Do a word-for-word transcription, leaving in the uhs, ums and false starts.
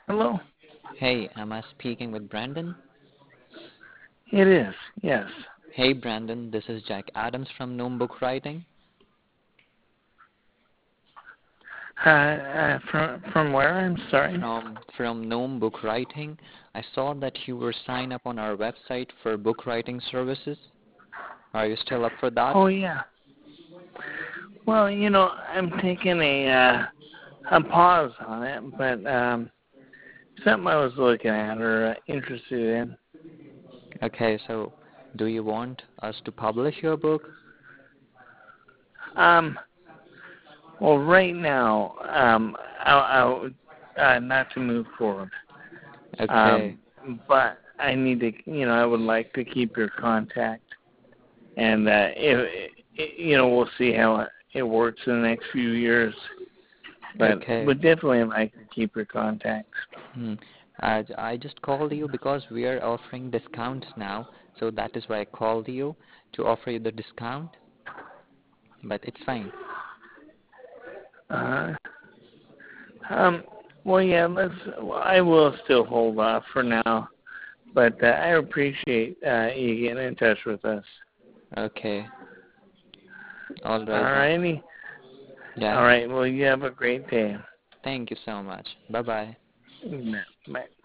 Hello? Hey, am I speaking with Brandon? It is, yes. Hey Brandon, this is Jack Adams from Gnome Book Writing. Uh, uh, from, from where? I'm sorry. From from Gnome Book Writing. I saw that you were signed up on our website for book writing services. Are you still up for that? Oh, yeah. Well, you know, I'm taking a, uh, a pause on it, but um, something I was looking at or uh, interested in. Okay, so do you want us to publish your book? Um, well, right now, um, I, I would, uh, not to move forward. Okay. Um, but I need to, you know, I would like to keep your contact. And, uh, if, you know, we'll see how it, it works in the next few years. But Okay. would definitely like to keep your contacts. Hmm. I, I just called you because we are offering discounts now, so that is why I called you to offer you the discount. But it's fine. Uh, um, well, yeah, let's. Well, I will still hold off for now, but uh, I appreciate uh, you getting in touch with us. Okay. All All right then. righty. Yeah. All right. Well, you have a great day. Thank you so much. Bye bye. Bye.